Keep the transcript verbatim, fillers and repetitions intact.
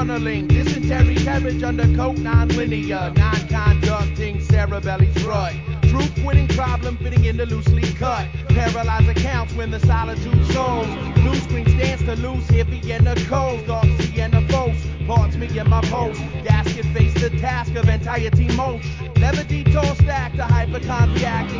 tunneling, dysentery, carriage undercoat, non-linear, non-conducting, cerebelly strut. Truth quitting problem fitting into loosely cut. Paralyzed accounts when the solitude soars. Blue screen stands to lose hippie and the coast. Dark sea and the foes. Parts me in my post. Gasket face the task of entire team most. Never detour stack to hypochondriac